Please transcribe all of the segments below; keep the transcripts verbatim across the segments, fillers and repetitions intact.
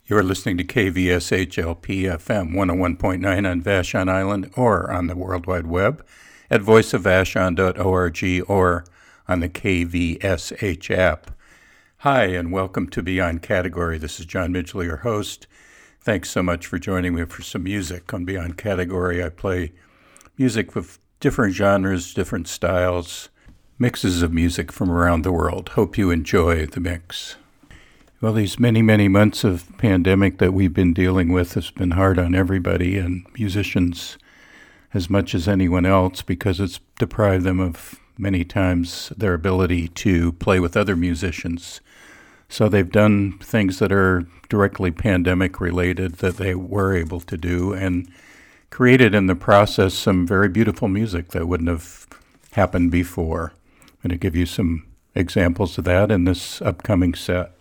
You're listening to K V S H L P F M one oh one point nine on Vashon Island or on the World Wide Web at voice of vashon dot org or on the K V S H app. Hi, and welcome to Beyond Category. This is John Midgley, your host. Thanks so much for joining me for some music. On Beyond Category, I play music with different genres, different styles, mixes of music from around the world. Hope you enjoy the mix. Well, these many, many months of pandemic that we've been dealing with has been hard on everybody and musicians as much as anyone else because it's deprived them of many times their ability to play with other musicians. So they've done things that are directly pandemic related that they were able to do and created in the process some very beautiful music that wouldn't have happened before. I'm going to give you some examples of that in this upcoming set.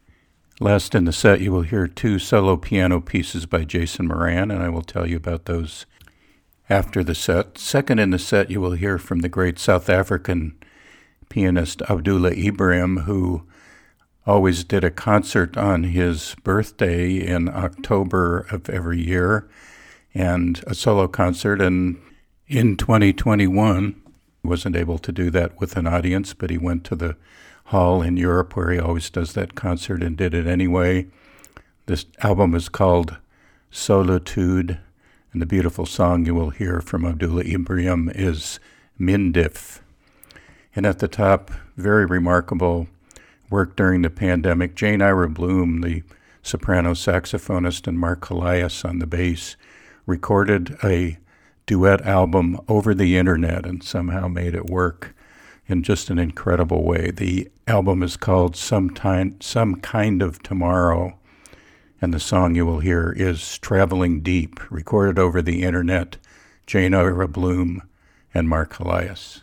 Last in the set, you will hear two solo piano pieces by Jason Moran, and I will tell you about those after the set. Second in the set, you will hear from the great South African pianist Abdullah Ibrahim, who always did a concert on his birthday in October of every year, and a solo concert. And in twenty twenty-one, he wasn't able to do that with an audience, but he went to the hall in Europe where he always does that concert and did it anyway. This album is called Solitude, and the beautiful song you will hear from Abdullah Ibrahim is Mindif. And at the top, very remarkable work during the pandemic, Jane Ira Bloom, the soprano saxophonist, and Mark Elias on the bass, recorded a duet album over the internet and somehow made it work in just an incredible way. The album is called Sometime, Some Kind of Tomorrow, and the song you will hear is Traveling Deep, recorded over the internet, Jane Ira Bloom and Mark Elias.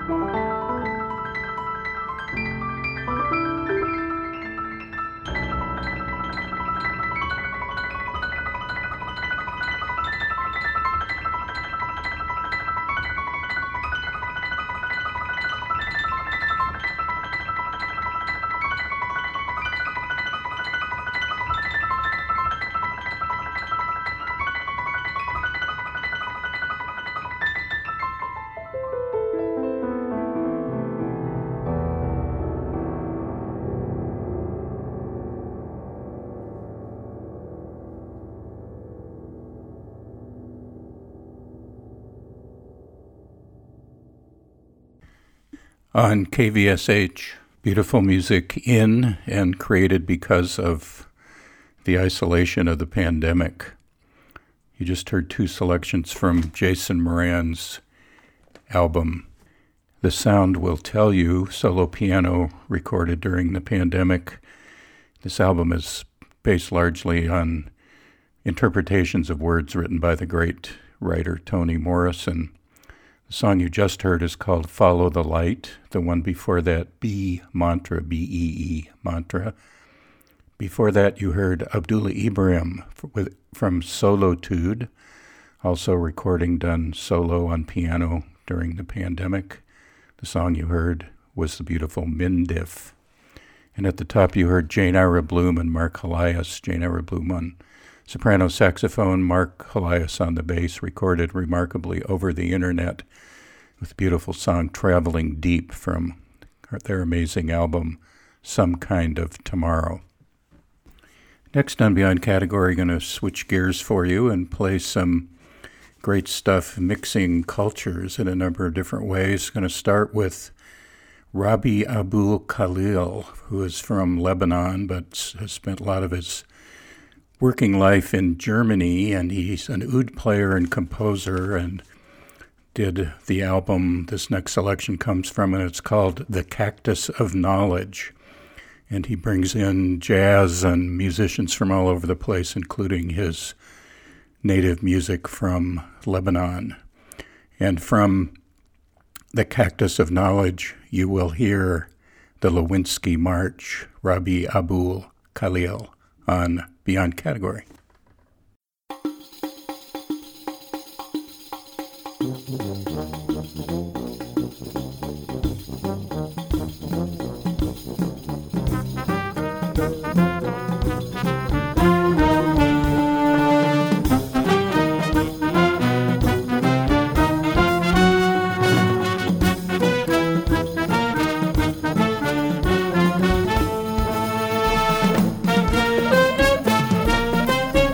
On K V S H, beautiful music in and created because of the isolation of the pandemic. You just heard two selections from Jason Moran's album, The Sound Will Tell You, solo piano recorded during the pandemic. This album is based largely on interpretations of words written by the great writer Toni Morrison. The song you just heard is called Follow the Light. The one before that, B Mantra, B E E Mantra. Before that, you heard Abdullah Ibrahim with, from Solotude, also recording done solo on piano during the pandemic. The song you heard was the beautiful Mindif. And at the top, you heard Jane Ira Bloom and Mark Helias. Jane Ira Bloom on soprano saxophone, Mark Helias on the bass, recorded remarkably over the internet with the beautiful song Traveling Deep from their amazing album, Some Kind of Tomorrow. Next on Beyond Category, going to switch gears for you and play some great stuff, mixing cultures in a number of different ways. Going to start with Rabih Abul Khalil, who is from Lebanon but has spent a lot of his working life in Germany, and he's an oud player and composer, and did the album this next selection comes from, and it's called The Cactus of Knowledge. And he brings in jazz and musicians from all over the place, including his native music from Lebanon. And from The Cactus of Knowledge, you will hear the Lewinsky March, Rabih Abul Khalil, on Beyond Category. Thank you.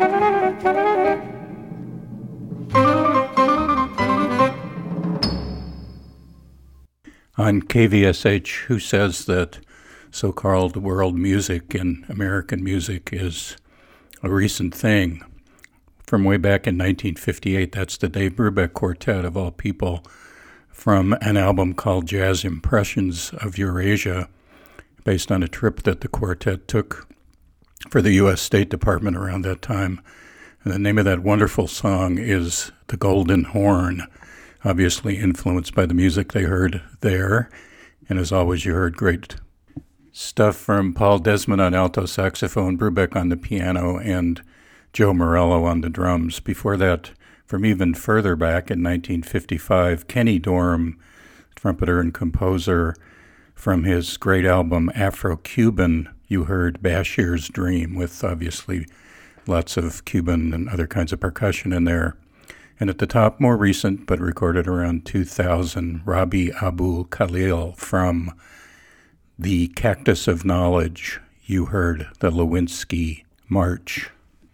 On K V S H, who says that so-called world music and American music is a recent thing. From way back in nineteen fifty-eight, that's the Dave Brubeck Quartet, of all people, from an album called Jazz Impressions of Eurasia, based on a trip that the quartet took for the U S State Department around that time. And the name of that wonderful song is The Golden Horn, obviously influenced by the music they heard there. And as always, you heard great stuff from Paul Desmond on alto saxophone, Brubeck on the piano, and Joe Morello on the drums. Before that, from even further back in nineteen fifty-five, Kenny Dorham, trumpeter and composer, from his great album Afro-Cuban, you heard Bashir's Dream, with obviously lots of Cuban and other kinds of percussion in there. And at the top, more recent, but recorded around two thousand, Rabi Abdul Khalil from The Cactus of Knowledge. You heard the Lewinsky March.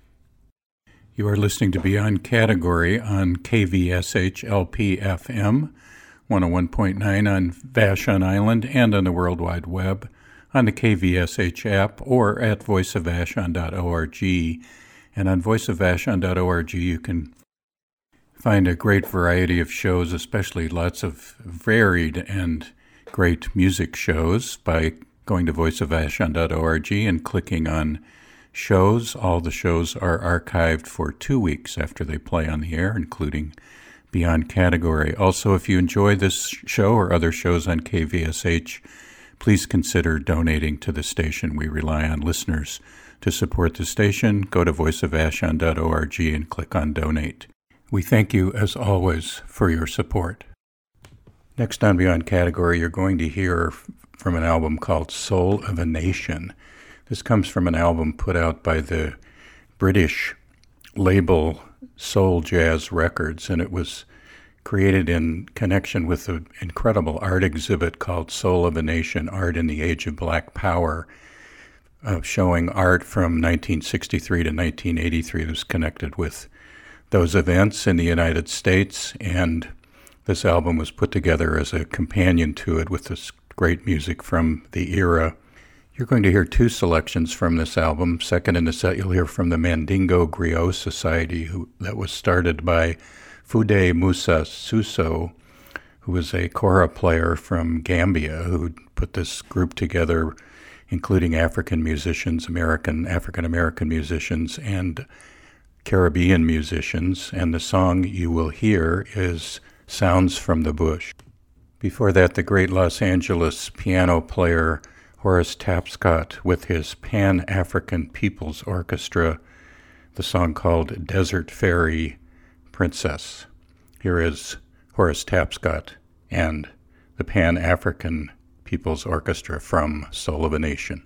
You are listening to Beyond Category on K V S H L P F M, one oh one point nine on Vashon Island and on the World Wide Web, on the K V S H app, or at voice of vashon dot org. And on voice of vashon dot org, you can find a great variety of shows, especially lots of varied and great music shows, by going to voice of vashon dot org and clicking on shows. All the shows are archived for two weeks after they play on the air, including Beyond Category. Also, if you enjoy this show or other shows on K V S H, please consider donating to the station. We rely on listeners to support the station. Go to voice of vashon dot org and click on Donate. We thank you, as always, for your support. Next on Beyond Category, you're going to hear from an album called Soul of a Nation. This comes from an album put out by the British label Soul Jazz Records, and it was created in connection with an incredible art exhibit called Soul of a Nation, Art in the Age of Black Power, uh, showing art from nineteen sixty-three to nineteen eighty-three. It was connected with those events in the United States, and this album was put together as a companion to it with this great music from the era. You're going to hear two selections from this album. Second in the set, you'll hear from the Mandingo Griot Society, who, that was started by Fude Musa Suso, who was a kora player from Gambia, who put this group together, including African musicians, American, African-American musicians, and Caribbean musicians. And the song you will hear is Sounds from the Bush. Before that, the great Los Angeles piano player Horace Tapscott with his Pan-African People's Orchestra, the song called Desert Fairy Princess. Here is Horace Tapscott and the Pan-African People's Orchestra from Soul of a Nation.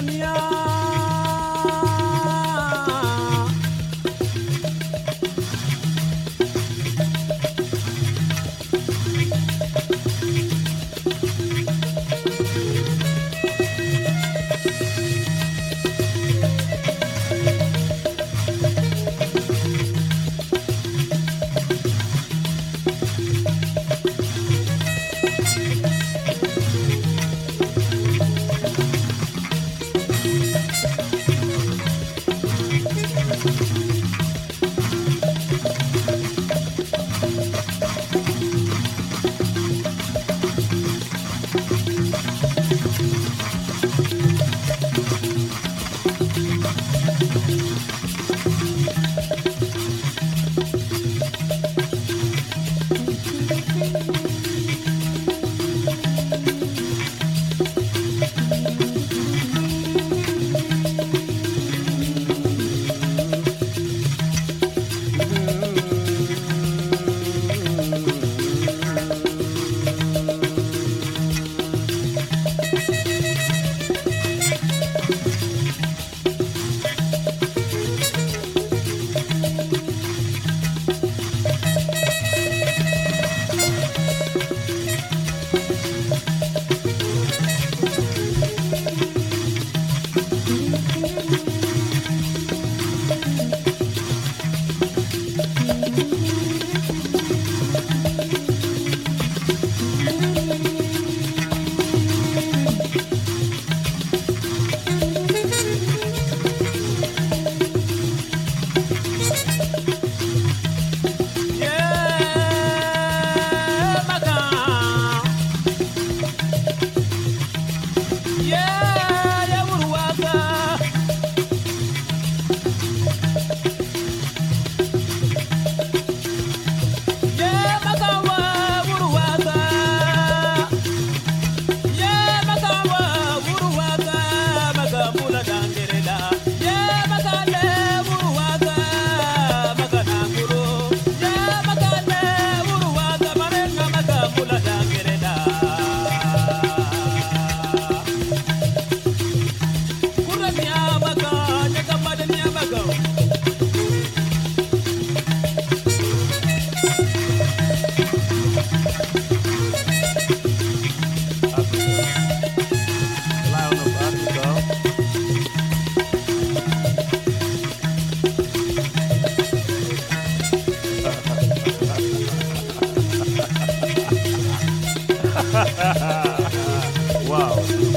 Wow.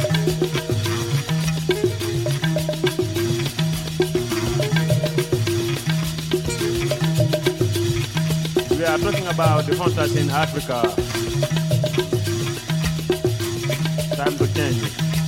We are talking about the hunters in Africa. Time to change.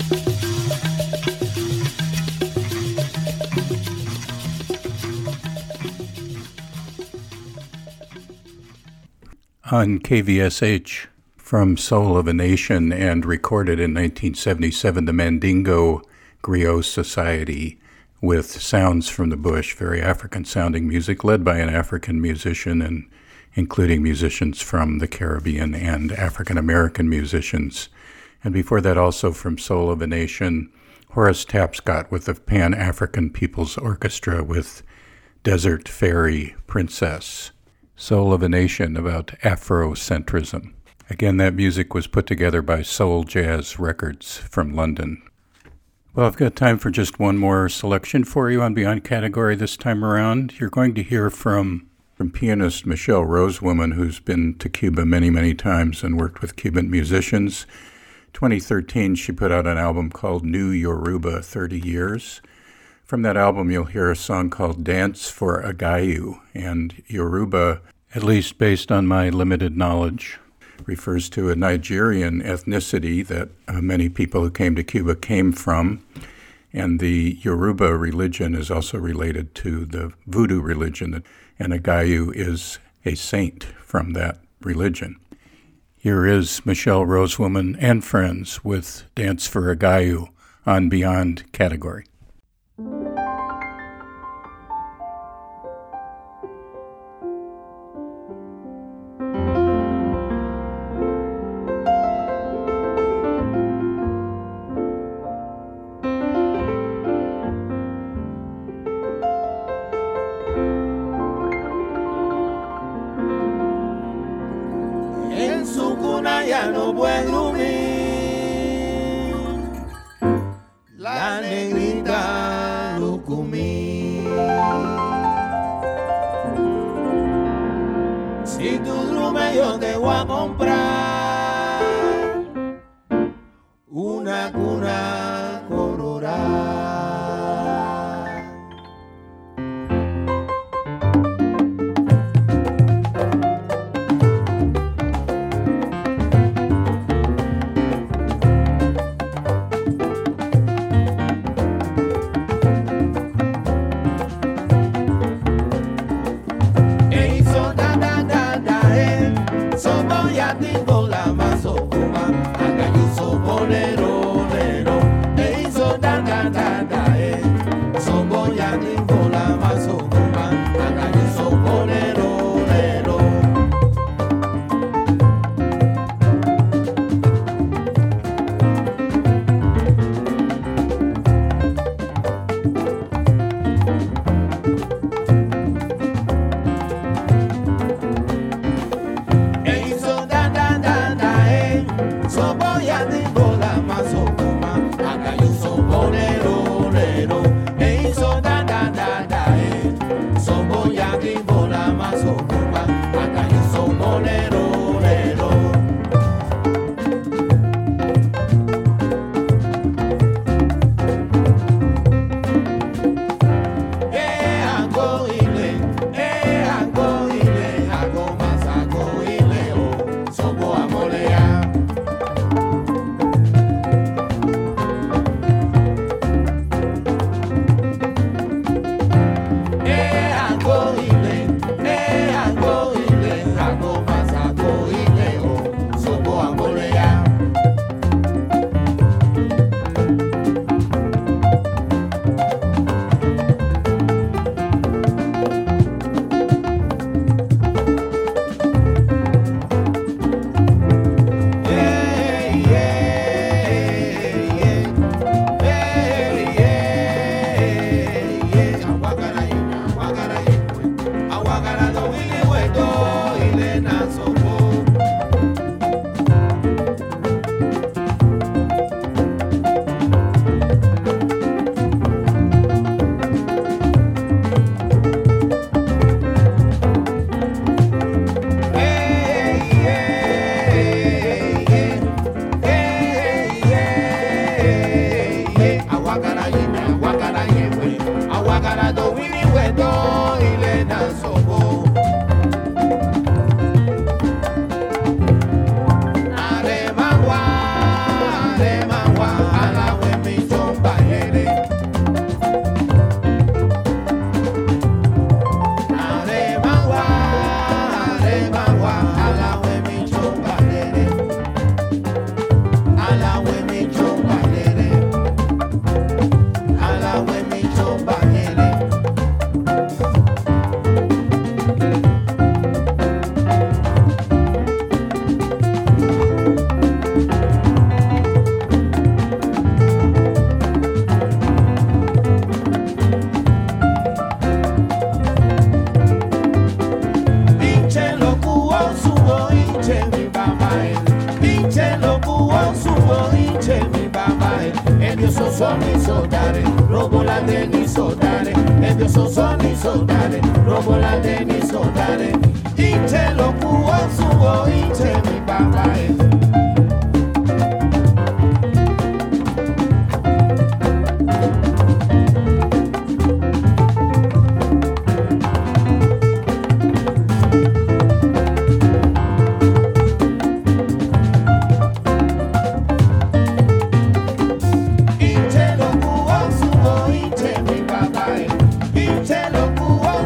On K V S H from Soul of a Nation and recorded in nineteen seventy-seven, the Mandingo Griot Society with Sounds from the Bush, very African-sounding music led by an African musician and including musicians from the Caribbean and African-American musicians. And before that, also from Soul of a Nation, Horace Tapscott with the Pan-African People's Orchestra with Desert Fairy Princess. Soul of a Nation about Afrocentrism. Again, that music was put together by Soul Jazz Records from London. Well, I've got time for just one more selection for you on Beyond Category this time around. You're going to hear from, from pianist Michelle Rosewoman, who's been to Cuba many, many times and worked with Cuban musicians. twenty thirteen, she put out an album called New Yoruba, thirty years. From that album, you'll hear a song called Dance for Agayu, and Yoruba, at least based on my limited knowledge, refers to a Nigerian ethnicity that uh, many people who came to Cuba came from, and the Yoruba religion is also related to the voodoo religion, and Agayu is a saint from that religion. Here is Michelle Rosewoman and friends with Dance for Agayu on Beyond Category. luna ya no puede dormir. La negrita lo comí. Si tú duermes yo te voy a comprar una cuna colorada.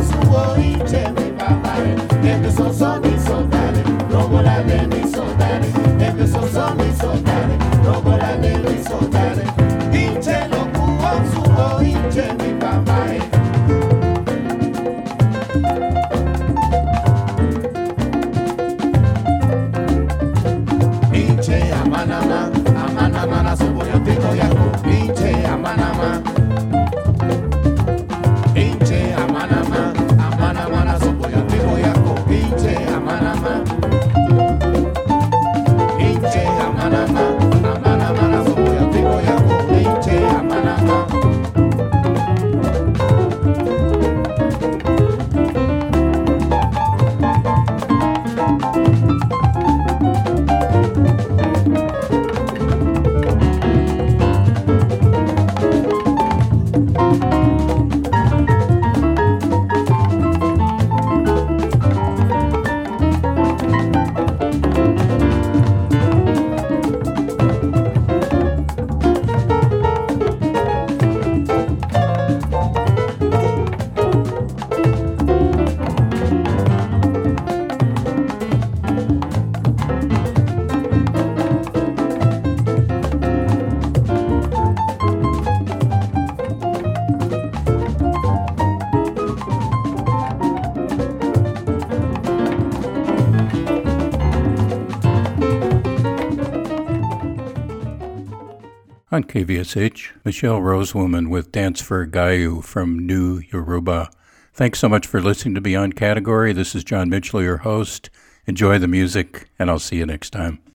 So, so, so, so, dale, robo la de mi so, dale. On K V S H, Michelle Rosewoman with Dance for Gayu from New Yoruba. Thanks so much for listening to Beyond Category. This is John Mitchell, your host. Enjoy the music, and I'll see you next time.